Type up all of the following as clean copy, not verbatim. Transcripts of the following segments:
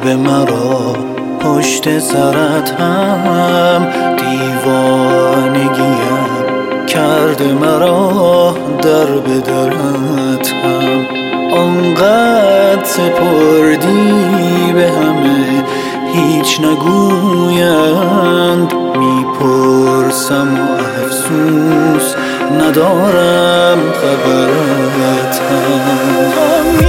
قلب مرا پشت سرت هم دیوانگیم کرده مرا در به درت هم آنقدر سپردی به همه هیچ نگویند میپرسم و افسوس ندارم خبرت هم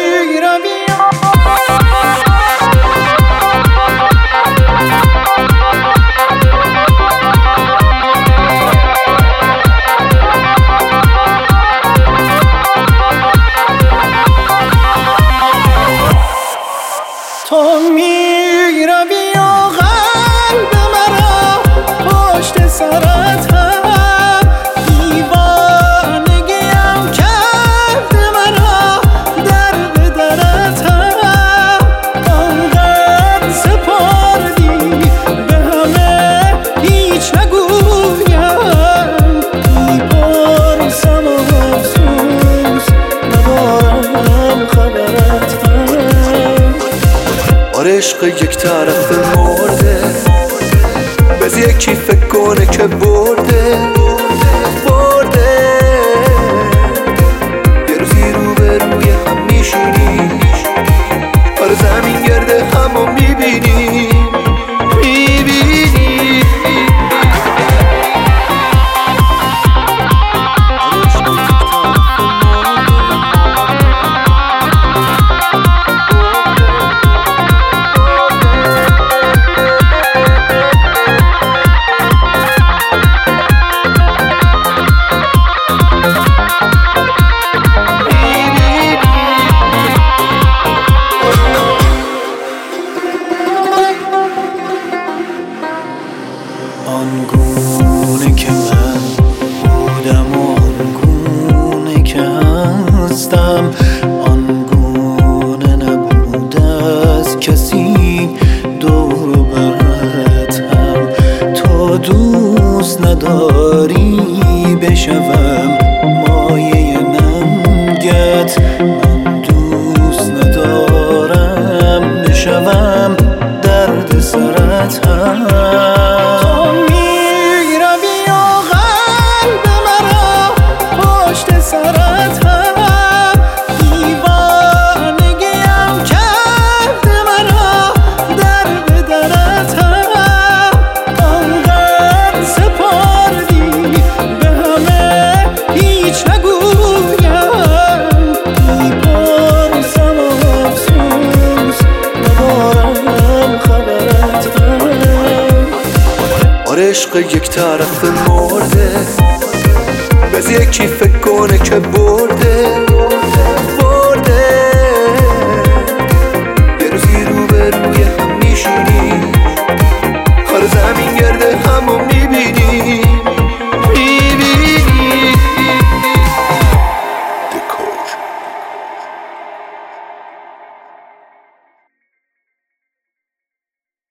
تو میروی و قلب مرا پشت سرت هم دیوانگیم کرده مرا در به درت هم آنقدر سپردی به همه هیچ نگویم میپرسم و افسوس ندارم خبرت هم عشق یک طرف مرده بز یکی فکر کنه که برده یه روزی رو به روی هم میشینی آره زمین گرده همو میبینی آنگونه که من بودم و آنگونه که هستم آنگونه نبود از کسی دور برت هم تو دوست نداری بشوم مایه ننگت من دوست ندارم بشوم درد سرت هم سرت هم دیوانگیم کرده مرا در به درت هم آنقدر سپردی به همه هیچ نگویم میپرسم و افسوس ندارم خبرت هم عشق یک طرف مرده بز یکی فکر کنه که برده